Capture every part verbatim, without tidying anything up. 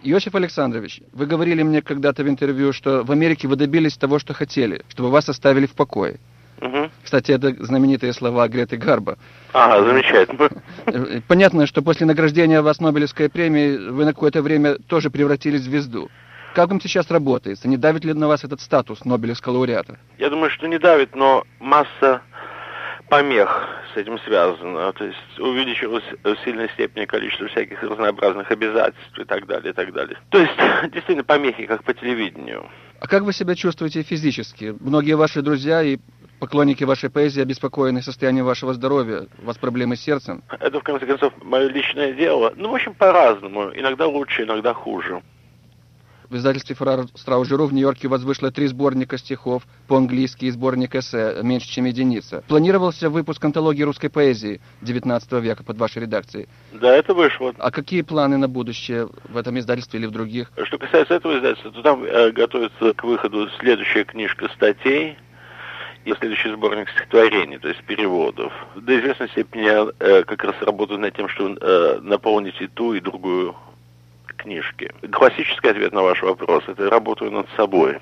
Иосиф Александрович, вы говорили мне когда-то в интервью, что в Америке вы добились того, что хотели, чтобы вас оставили в покое. Угу. Кстати, это знаменитые слова Греты Гарбо. Ага, замечательно. Понятно, что после награждения вас Нобелевской премией вы на какое-то время тоже превратились в звезду. Как вам сейчас работается? Не давит ли на вас этот статус Нобелевского лауреата? Я думаю, что не давит, но масса помех с этим связано. То есть увеличилось в сильной степени количество всяких разнообразных обязательств и так далее, и так далее. То есть, действительно, помехи, как по телевидению. А как вы себя чувствуете физически? Многие ваши друзья и поклонники вашей поэзии обеспокоены состоянием вашего здоровья. У вас проблемы с сердцем? Это, в конце концов, мое личное дело. Ну, в общем, по-разному. Иногда лучше, иногда хуже. В издательстве Феррар Страус Жиро в Нью-Йорке у вас вышло три сборника стихов по-английски и сборник эссе «Меньше, чем единица». Планировался выпуск антологии русской поэзии девятнадцатого века под вашей редакцией. Да, это вышло. А какие планы на будущее в этом издательстве или в других? Что касается этого издательства, то там э, готовится к выходу следующая книжка статей и следующий сборник стихотворений, то есть переводов. До известной степени я э, как раз работаю над тем, что э, наполнить и ту, и другую книжки. Классический ответ на ваш вопрос — это работаю над собой.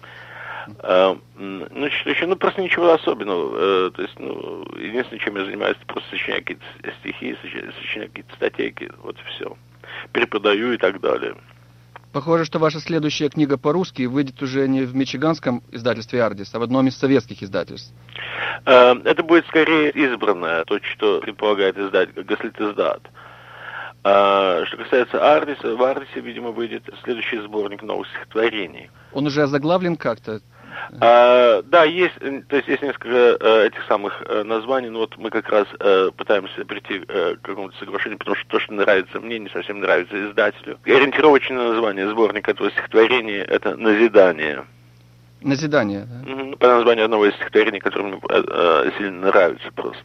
А, ну, что еще? Ну, просто ничего особенного. А, то есть, ну, единственное, чем я занимаюсь, это просто сочиняю какие-то стихи, сочиняю какие-то статейки, вот и все. Преподаю и так далее. Похоже, что ваша следующая книга по-русски выйдет уже не в мичиганском издательстве «Ардис», а в одном из советских издательств. А, это будет скорее избранное, то, что предполагает издать Гослитиздат. А, что касается Ардиса, в Ардисе, видимо, выйдет следующий сборник новых стихотворений. Он уже озаглавлен как-то? А, да, есть, то есть есть несколько э, этих самых э, названий, но вот мы как раз э, пытаемся прийти э, к какому-то соглашению, потому что то, что нравится мне, не совсем нравится издателю. И ориентировочное название сборника этого стихотворения — это «Назидание». «Назидание», да? Mm-hmm. По названию одного из стихотворений, которое мне э, э, сильно нравится просто.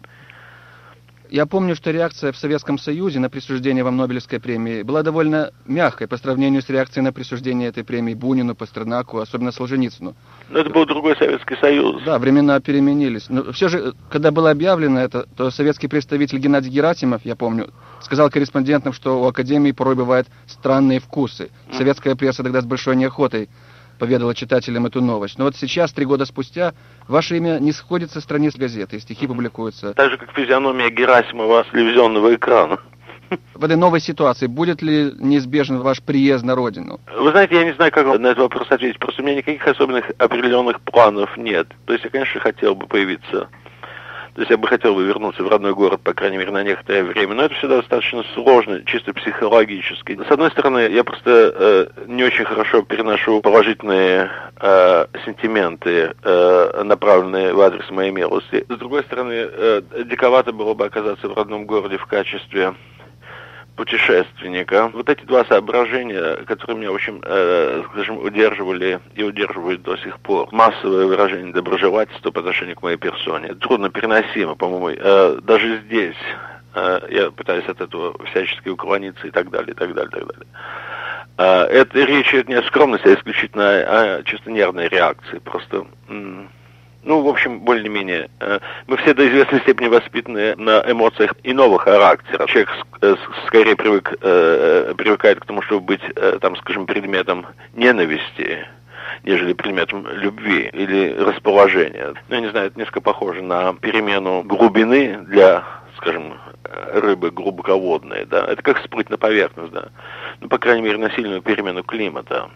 Я помню, что реакция в Советском Союзе на присуждение вам Нобелевской премии была довольно мягкой по сравнению с реакцией на присуждение этой премии Бунину, Пастернаку, особенно Солженицыну. Но это был другой Советский Союз. Да, времена переменились. Но все же, когда было объявлено это, то советский представитель Геннадий Герасимов, я помню, сказал корреспондентам, что у Академии порой бывают странные вкусы. Советская пресса тогда с большой неохотой поведала читателям эту новость. Но вот сейчас, три года спустя, ваше имя не сходит со страниц газеты, и стихи публикуются. Так же, как физиономия Герасимова с телевизионного экрана. В этой новой ситуации будет ли неизбежен ваш приезд на родину? Вы знаете, я не знаю, как на этот вопрос ответить. Просто у меня никаких особенных определенных планов нет. То есть я, конечно, хотел бы появиться. То есть я бы хотел бы вернуться в родной город, по крайней мере, на некоторое время. Но это всегда достаточно сложно, чисто психологически. С одной стороны, я просто э, не очень хорошо переношу положительные э, сентименты, э, направленные в адрес моей милости. С другой стороны, э, диковато было бы оказаться в родном городе в качестве путешественника. Вот эти два соображения, которые меня, в общем, э, скажем, удерживали и удерживают до сих пор. Массовое выражение доброжелательства по отношению к моей персоне. Трудно переносимо, по-моему. Э, даже здесь э, я пытаюсь от этого всячески уклониться и так далее, и так далее, и так далее. Э, это речь не о скромности, а исключительно о чисто нервной реакции. Просто... М- Ну, в общем, более-менее, э, мы все до известной степени воспитаны на эмоциях иного характера. Человек э, скорее привык, э, привыкает к тому, чтобы быть, э, там, скажем, предметом ненависти, нежели предметом любви или расположения. Ну, я не знаю, это несколько похоже на перемену глубины для, скажем, рыбы глубоководной, да. Это как всплыть на поверхность, да. Ну, по крайней мере, на сильную перемену климата.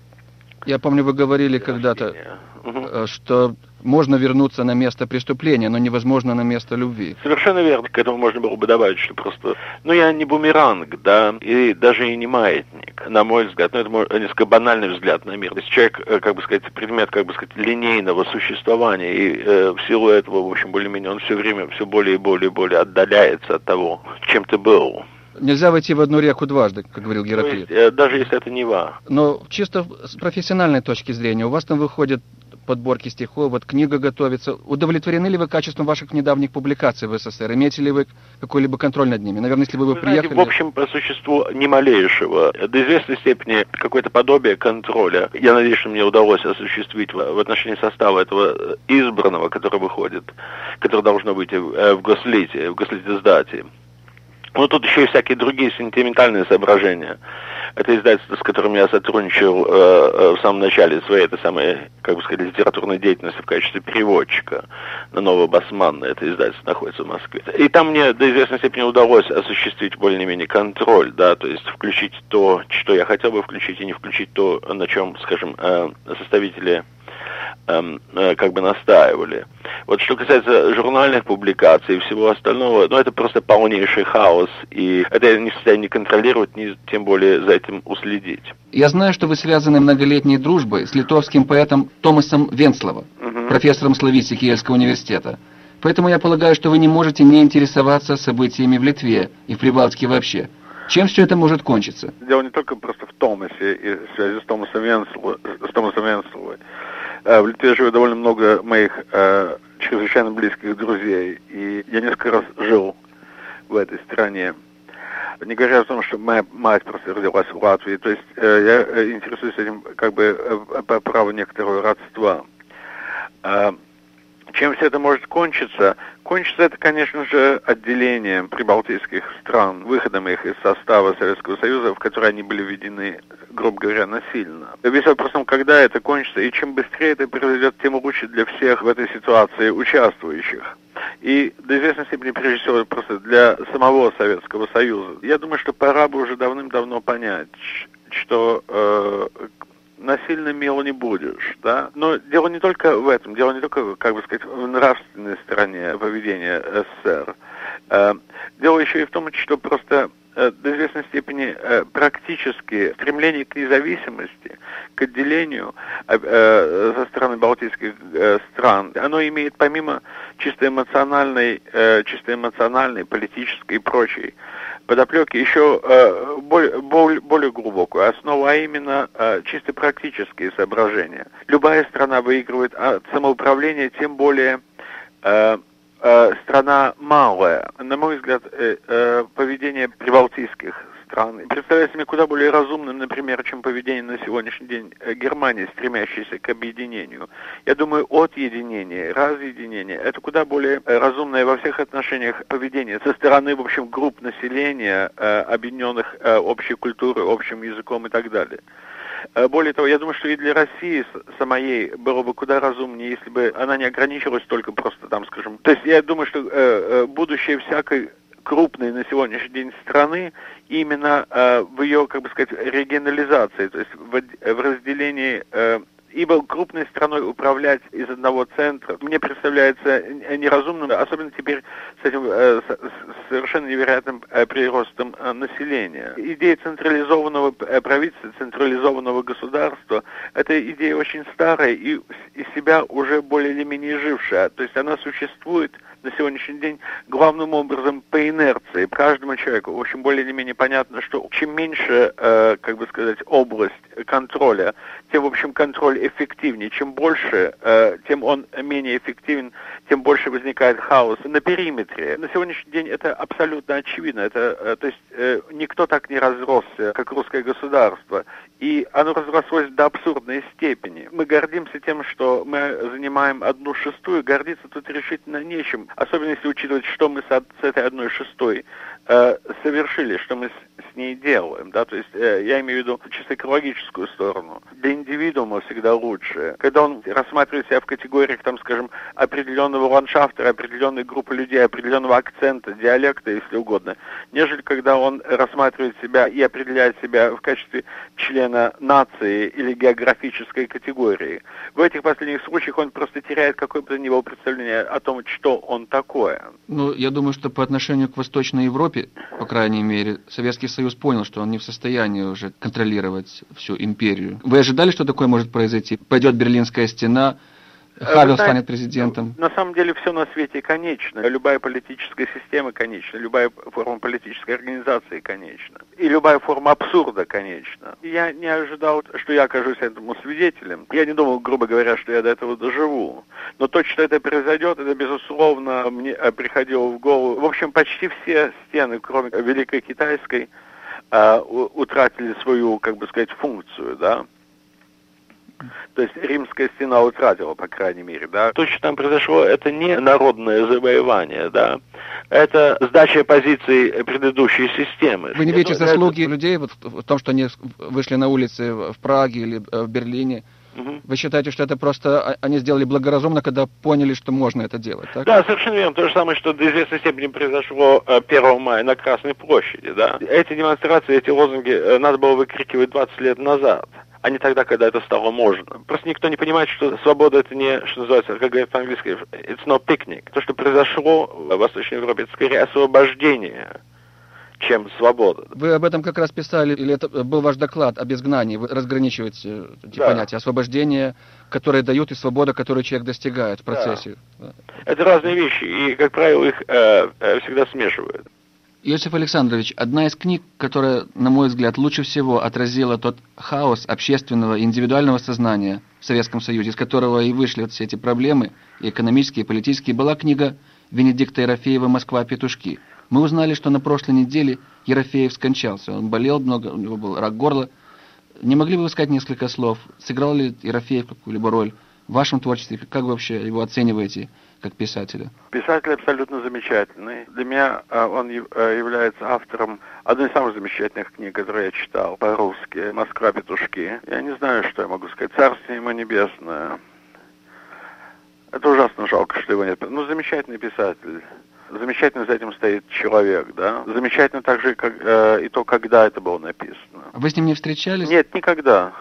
Я помню, вы говорили когда-то, угу. что можно вернуться на место преступления, но невозможно на место любви. Совершенно верно. К этому можно было бы добавить, что просто... Ну, я не бумеранг, да, и даже и не маятник, на мой взгляд. Ну, это несколько банальный взгляд на мир. То есть человек, как бы сказать, предмет, как бы сказать, линейного существования, и э, в силу этого, в общем, более-менее, он все время все более и более и более отдаляется от того, чем ты был. Нельзя войти в одну реку дважды, как говорил Гераклит. То есть, даже если это Нева. Но чисто с профессиональной точки зрения, у вас там выходят подборки стихов, вот книга готовится. Удовлетворены ли вы качеством ваших недавних публикаций в СССР? Имеете ли вы какой-либо контроль над ними? Наверное, если бы вы, вы приехали... Знаете, в общем, по существу ни малейшего. До известной степени какое-то подобие контроля. Я надеюсь, что мне удалось осуществить в отношении состава этого избранного, который выходит, который должно быть в Гослите, в Гослитиздате. Ну, тут еще и всякие другие сентиментальные соображения. Это издательство, с которым я сотрудничал э, в самом начале своей, этой самой, как бы сказать, литературной деятельности в качестве переводчика на Новое Басманное. Это издательство находится в Москве. И там мне до известной степени удалось осуществить более-менее контроль, да, то есть включить то, что я хотел бы включить, и не включить то, на чем, скажем, э, составители как бы настаивали. Вот что касается журнальных публикаций и всего остального, ну это просто полнейший хаос, и это я не в состоянии контролировать, ни тем более за этим уследить. Я знаю, что вы связаны многолетней дружбой с литовским поэтом Томасом Венслова, угу. профессором славистики Ельского университета. Поэтому я полагаю, что вы не можете не интересоваться событиями в Литве и в Прибалтике вообще. Чем все это может кончиться? Дело не только просто в Томасе и в связи с Томасом Венсловой. С Томасом Венсловой. В Литве живет довольно много моих э, чрезвычайно близких друзей, и я несколько раз жил в этой стране. Не говоря о том, что моя мать просто родилась в Латвии, то есть э, я интересуюсь этим как бы э, по праву некоторого родства. Э, чем все это может кончиться? Кончится это, конечно же, отделением прибалтийских стран, выходом их из состава Советского Союза, в который они были введены, грубо говоря, насильно. Весь вопрос в том, когда это кончится, и чем быстрее это произойдет, тем лучше для всех в этой ситуации участвующих. И до известной степени, прежде всего, просто для самого Советского Союза. Я думаю, что пора бы уже давным-давно понять, что э, насильно мило не будешь, да. Но дело не только в этом, дело не только, как бы сказать, в нравственной стороне поведения СССР. Э, дело еще и в том, что просто э, до известной степени э, практически стремление к независимости, к отделению э, э, со стороны балтийских э, стран, оно имеет помимо чисто эмоциональной, э, чисто эмоциональной, политической и прочей подоплеки еще э, более, более, более глубокую основу, а именно э, чисто практические соображения. Любая страна выигрывает от самоуправления, тем более э, э, страна малая. На мой взгляд, э, э, поведение прибалтийских стран представляется мне куда более разумным, например, чем поведение на сегодняшний день Германии, стремящейся к объединению. Я думаю, отъединение, разъединение – это куда более разумное во всех отношениях поведение со стороны, в общем, групп населения, объединенных общей культурой, общим языком и так далее. Более того, я думаю, что и для России самой было бы куда разумнее, если бы она не ограничилась только просто там, скажем... То есть я думаю, что будущее всякой крупной на сегодняшний день страны именно э, в ее, как бы сказать, регионализации, то есть в, в разделении, э, ибо крупной страной управлять из одного центра мне представляется неразумным, особенно теперь с этим э, с, с совершенно невероятным э, приростом э, населения. Идея централизованного э, правительства, централизованного государства, это идея очень старая и из себя уже более или менее жившая, то есть она существует на сегодняшний день главным образом по инерции, каждому человеку. В общем, более или менее понятно, что чем меньше, э, как бы сказать, область контроля, тем, в общем, контроль эффективнее. Чем больше, э, тем он менее эффективен, тем больше возникает хаос на периметре. На сегодняшний день это абсолютно очевидно. Это, э, то есть э, никто так не разросся, как русское государство. И оно разрослось до абсурдной степени. Мы гордимся тем, что мы занимаем одну шестую, гордиться тут решительно нечем. Особенно если учитывать, что мы с, с этой одной шестой э, совершили, что мы с, с ней делаем, да, то есть э, я имею в виду чисто экологическую сторону. Для индивидуума всегда лучше. Когда он рассматривает себя в категориях, там, скажем, определенного ландшафта, определенной группы людей, определенного акцента, диалекта, если угодно, нежели когда он рассматривает себя и определяет себя в качестве члена нации или географической категории. В этих последних случаях он просто теряет какое-то него представление о том, что он такое. Ну, я думаю, что по отношению к Восточной Европе, по крайней мере, Советский Союз понял, что он не в состоянии уже контролировать всю империю. Вы ожидали, что такое может произойти? Пойдет Берлинская стена, Хавел станет президентом? На самом деле все на свете конечно. Любая политическая система конечна, любая форма политической организации конечна. И любая форма абсурда конечна. Я не ожидал, что я окажусь этому свидетелем. Я не думал, грубо говоря, что я до этого доживу. Но то, что это произойдет, это, безусловно, мне приходило в голову. В общем, почти все стены, кроме Великой Китайской, утратили свою, как бы сказать, функцию, да. То есть Римская стена утратила, по крайней мере, да. То, что там произошло, это не народное завоевание, да. Это сдача позиций предыдущей системы. Вы не видите это, заслуги это... людей вот в том, что они вышли на улицы в Праге или в Берлине? Угу. Вы считаете, что это просто они сделали благоразумно, когда поняли, что можно это делать, так? Да, совершенно верно. То же самое, что до известной степени произошло первого мая на Красной площади, да. Эти демонстрации, эти лозунги надо было выкрикивать двадцать лет назад, а не тогда, когда это стало можно. Просто никто не понимает, что свобода это не, что называется, как говорят по-английски, it's no picnic. То, что произошло в Восточной Европе, это скорее освобождение, чем свобода. Вы об этом как раз писали, или это был ваш доклад об изгнании? Вы разграничиваете эти да. понятия: освобождение, которое дают, и свобода, которую человек достигает в процессе. Да. Это разные вещи, и, как правило, их э, э, всегда смешивают. Иосиф Александрович, одна из книг, которая, на мой взгляд, лучше всего отразила тот хаос общественного и индивидуального сознания в Советском Союзе, из которого и вышли вот все эти проблемы, и экономические, и политические, была книга Венедикта Ерофеева «Москва. Петушки». Мы узнали, что на прошлой неделе Ерофеев скончался. Он болел много, у него был рак горла. Не могли бы вы сказать несколько слов? Сыграл ли Ерофеев какую-либо роль в вашем творчестве? Как вы вообще его оцениваете как писателя? Писатель абсолютно замечательный. Для меня он является автором одной из самых замечательных книг, которые я читал по-русски, «Москва. Петушки». Я не знаю, что я могу сказать. Царствие ему небесное. Это ужасно жалко, что его нет. Ну, замечательный писатель. Замечательно за этим стоит человек, да. Замечательно также как, э, и то, когда это было написано. Вы с ним не встречались? Нет, никогда.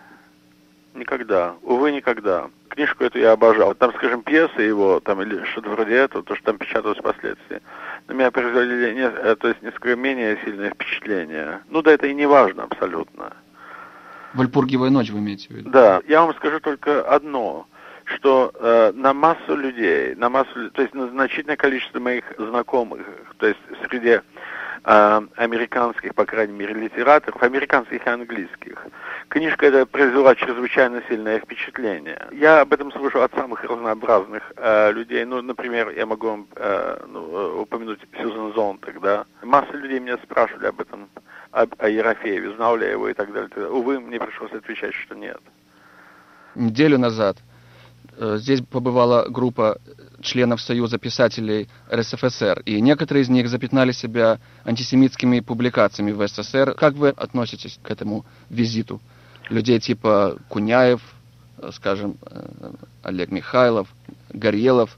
Никогда. Увы, никогда. Книжку эту я обожал. Там, скажем, пьесы его, там, или что-то вроде этого, то, что там печаталось впоследствии, на меня произвели, не, э, то есть, несколько менее сильное впечатление. Ну, да, это и не важно абсолютно. «Вальпургиевая ночь» вы имеете в виду? Да. Я вам скажу только одно, что э, на массу людей, на массу, то есть на значительное количество моих знакомых, то есть среди э, американских, по крайней мере, литераторов, американских и английских, книжка эта произвела чрезвычайно сильное впечатление. Я об этом слышу от самых разнообразных э, людей. Ну, например, я могу вам э, ну, упомянуть Сьюзен Зонтаг, да. Масса людей меня спрашивали об этом, об, о Ерофееве, знал ли я его и так далее. Увы, мне пришлось отвечать, что нет. Неделю назад здесь побывала группа членов Союза писателей эр эс эф эс эр, и некоторые из них запятнали себя антисемитскими публикациями в эс эс эс эр. Как вы относитесь к этому визиту? Людей типа Куняев, скажем, Олег Михайлов, Горелов.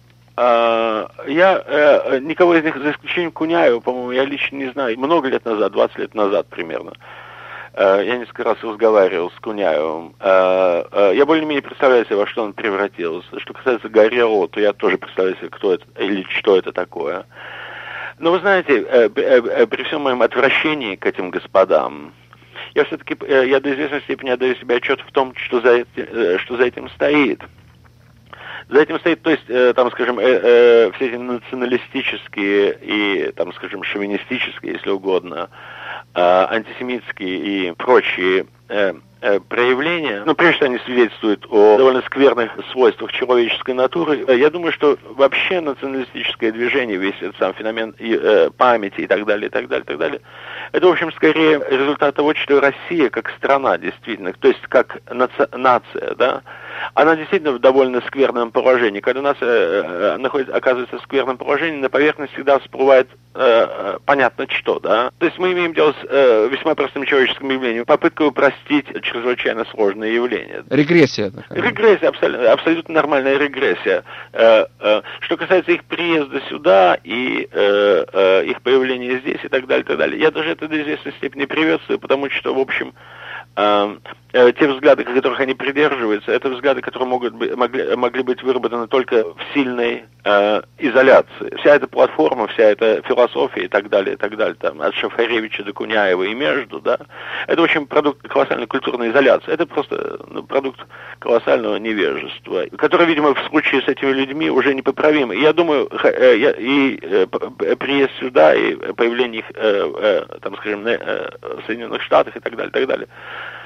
А, я э, никого из них, за исключением Куняева, по-моему, я лично не знаю. Много лет назад, двадцать лет назад примерно, я несколько раз разговаривал с Куняевым. Я более-менее представляю себе, во что он превратился. Что касается Горелого, то я тоже представляю себе, кто это или что это такое. Но вы знаете, при всем моем отвращении к этим господам, я все-таки, я до известной степени отдаю себе отчет в том, что за этим, что за этим стоит. За этим стоит, то есть, там, скажем, все эти националистические и, там, скажем, шовинистические, если угодно, антисемитские и прочие э, э, проявления, ну, прежде всего, они свидетельствуют о довольно скверных свойствах человеческой натуры. Я думаю, что вообще националистическое движение, весь этот сам феномен э, памяти и так далее, и так далее, и так далее, это, в общем, скорее результат того, что Россия как страна, действительно, то есть как наци- нация, да, она действительно в довольно скверном положении. Когда нация э, находится, оказывается в скверном положении, на поверхность всегда всплывает э, понятно что, да. То есть мы имеем дело с э, весьма простым человеческим явлением, попытка упростить чрезвычайно сложное явление. Регрессия такая. Регрессия, абсолютно, абсолютно нормальная регрессия. Э, э, что касается их приезда сюда и э, э, их появления здесь и так далее, и так далее, я даже это до известной степени приветствую, потому что, в общем, э, э, те взгляды, которых они придерживаются, это взгляды, которые могут быть, могли, могли быть выработаны только в сильной э, изоляции. Вся эта платформа, вся эта философия и так далее, и так далее, там, от Шафаревича до Куняева и между, да, это, в общем, продукт колоссальной культурной изоляции. Это просто ну, продукт колоссального невежества, который, видимо, в случае с этими людьми уже непоправим. И я думаю, э, я, и э, приезд сюда, и появление их, э, э, там, скажем, на, э, в Соединенных Штатах и так далее, и так далее,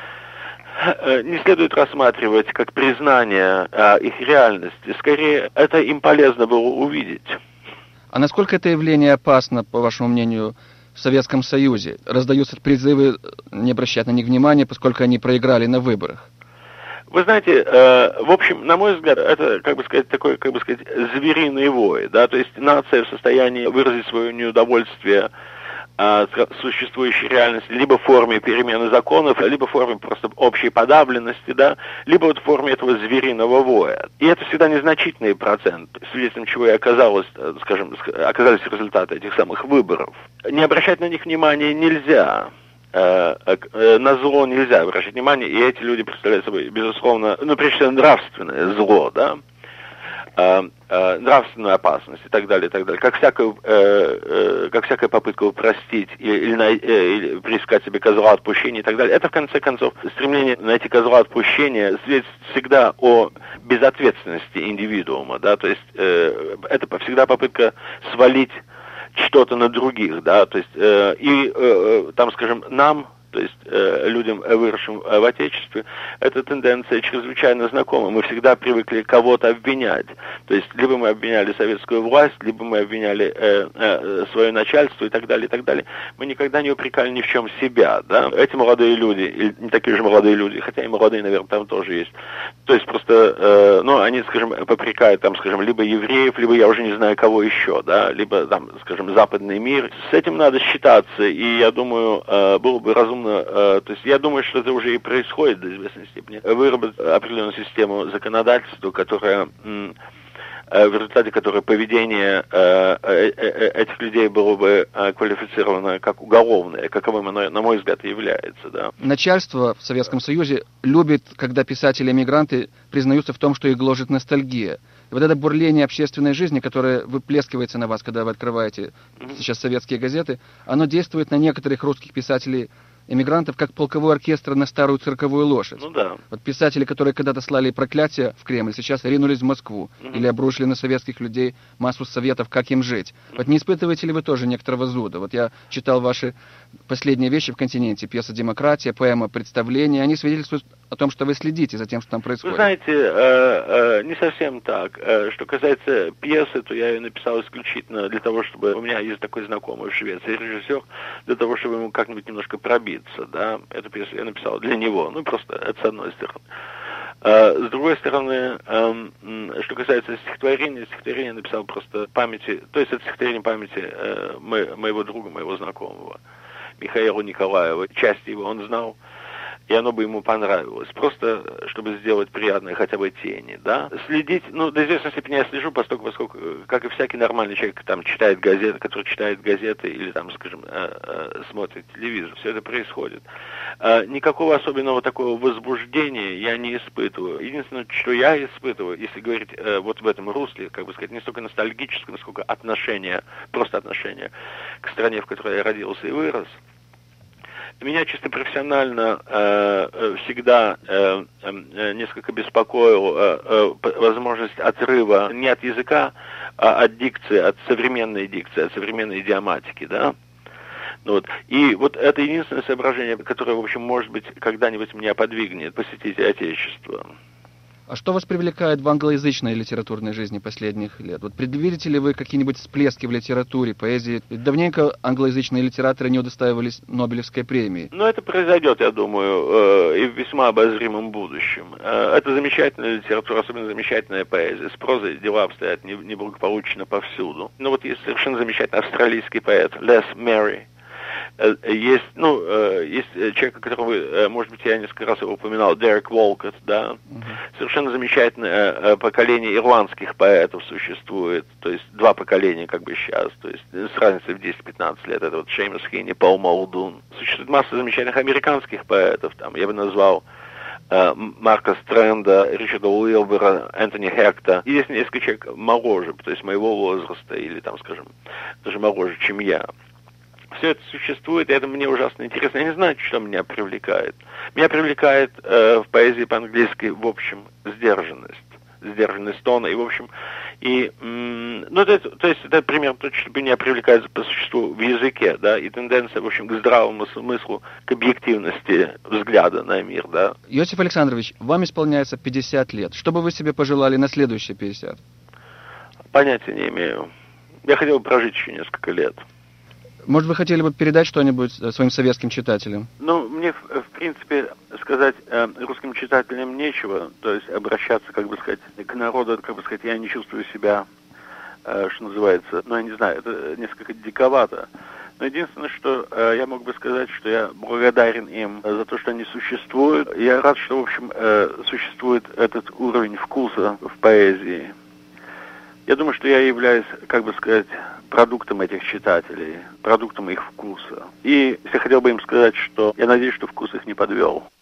не следует рассматривать как признание а, их реальности. Скорее, это им полезно было увидеть. А насколько это явление опасно, по вашему мнению, в Советском Союзе? Раздаются призывы не обращать на них внимания, поскольку они проиграли на выборах. Вы знаете, э, в общем, на мой взгляд, это, как бы сказать, такой, как бы сказать, звериный вой, да, то есть нация в состоянии выразить свое неудовольствие э, существующей реальности либо в форме перемены законов, либо в форме просто общей подавленности, да, либо вот в форме этого звериного воя. И это всегда незначительный процент, свидетельством чего и оказалось, скажем, оказались результаты этих самых выборов. Не обращать на них внимания нельзя. На зло нельзя обращать внимание, и эти люди представляют собой, безусловно, ну, прежде всего, нравственное зло, да, нравственную опасность и так далее, и так далее. Как всякую, как всякая попытка упростить или, или приискать себе козла отпущения и так далее, это, в конце концов, стремление найти козла отпущения свидетельствует всегда о безответственности индивидуума, да, то есть это всегда попытка свалить что-то на других, да, то есть э, и э, там, скажем, нам, то есть э, людям, выросшим в Отечестве, эта тенденция чрезвычайно знакома. Мы всегда привыкли кого-то обвинять. То есть либо мы обвиняли советскую власть, либо мы обвиняли э, э, свое начальство и так далее, и так далее. Мы никогда не упрекали ни в чем себя, да. Эти молодые люди, или не такие же молодые люди, хотя и молодые, наверное, там тоже есть. То есть просто, э, ну, они, скажем, попрекают, там, скажем, либо евреев, либо я уже не знаю кого еще, да, либо, там, скажем, западный мир. С этим надо считаться, и я думаю, э, было бы разумно. То есть я думаю, что это уже и происходит до известной степени. Выработать определенную систему законодательства, которая, в результате которой поведение этих людей было бы квалифицировано как уголовное, каковым оно, на мой взгляд, и является. Да. Начальство в Советском Союзе любит, когда писатели-эмигранты признаются в том, что их гложет ностальгия. И вот это бурление общественной жизни, которое выплескивается на вас, когда вы открываете mm-hmm. сейчас советские газеты, оно действует на некоторых русских писателей эмигрантов, как полковой оркестр на старую цирковую лошадь. Ну да. Вот писатели, которые когда-то слали проклятия в Кремль, сейчас ринулись в Москву mm-hmm. или обрушили на советских людей массу советов, как им жить. Mm-hmm. Вот не испытываете ли вы тоже некоторого зуда? Вот я читал ваши последние вещи в «Континенте», пьеса «Демократия», поэма «Представление». Они свидетельствуют о том, что вы следите за тем, что там происходит. Вы знаете, э, э, не совсем так. Э, что касается пьесы, то я ее написал исключительно для того, чтобы... У меня есть такой знакомый в Швеции режиссер, для того, чтобы ему как-нибудь немножко пробиться. Да, эту пьесу я написал для него, ну просто это с одной стороны. А, с другой стороны, эм, что касается стихотворения, стихотворение я написал просто памяти, то есть это стихотворение памяти э, мо, моего друга, моего знакомого, Михаила Николаева. Часть его он знал, и оно бы ему понравилось. Просто, чтобы сделать приятное хотя бы тени, да. Следить, ну, до известной степени я слежу, поскольку, поскольку, как и всякий нормальный человек, там, читает газеты, который читает газеты или, там, скажем, э, э, смотрит телевизор, все это происходит. Э, никакого особенного такого возбуждения я не испытываю. Единственное, что я испытываю, если говорить э, вот в этом русле, как бы сказать, не столько ностальгическое, насколько отношение, просто отношение к стране, в которой я родился и вырос, меня чисто профессионально э, всегда э, э, несколько беспокоила э, э, возможность отрыва не от языка, а от дикции, от современной дикции, от современной идиоматики, да. Вот. И вот это единственное соображение, которое, в общем, может быть, когда-нибудь меня подвигнет посетить Отечество. А что вас привлекает в англоязычной литературной жизни последних лет? Вот предвидите ли вы какие-нибудь всплески в литературе, поэзии? Ведь давненько англоязычные литераторы не удостаивались Нобелевской премии. Ну, это произойдет, я думаю, и в весьма обозримом будущем. Это замечательная литература, особенно замечательная поэзия. С прозой дела обстоят неблагополучно повсюду. Но вот есть совершенно замечательный австралийский поэт Les Murray. Есть, ну, есть человек, которого вы, может быть, я несколько раз его упоминал, Дерек Волкотт, да. Uh-huh. Совершенно замечательное поколение ирландских поэтов существует, то есть два поколения как бы сейчас, то есть с разницей в десять-пятнадцать лет, это вот Шеймус Хинни, Пол Молдун. Существует масса замечательных американских поэтов, там, я бы назвал Марка Стрэнда, Ричарда Уилбера, Энтони Хекта. И есть несколько человек моложе, то есть моего возраста, или там, скажем, даже моложе, чем я. Все это существует, и это мне ужасно интересно. Я не знаю, что меня привлекает. Меня привлекает э, в поэзии по-английски, в общем, сдержанность. Сдержанность тона, и, в общем, и, м- ну, это, то есть, это примерно то, что меня привлекает по существу в языке, да, и тенденция, в общем, к здравому смыслу, к объективности взгляда на мир, да. Иосиф Александрович, вам исполняется пятьдесят лет. Что бы вы себе пожелали на следующие пятьдесят? Понятия не имею. Я хотел бы прожить еще несколько лет. Может, вы хотели бы передать что-нибудь своим советским читателям? Ну, мне, в принципе, сказать, сказать э, русским читателям нечего, то есть обращаться, как бы сказать, к народу, как бы сказать, я не чувствую себя, э, что называется, ну, я не знаю, это несколько диковато. Но единственное, что э, я мог бы сказать, что я благодарен им за то, что они существуют. Я рад, что, в общем, э, существует этот уровень вкуса в поэзии. Я думаю, что я являюсь, как бы сказать, продуктом этих читателей, продуктом их вкуса. И я хотел бы им сказать, что я надеюсь, что вкус их не подвел.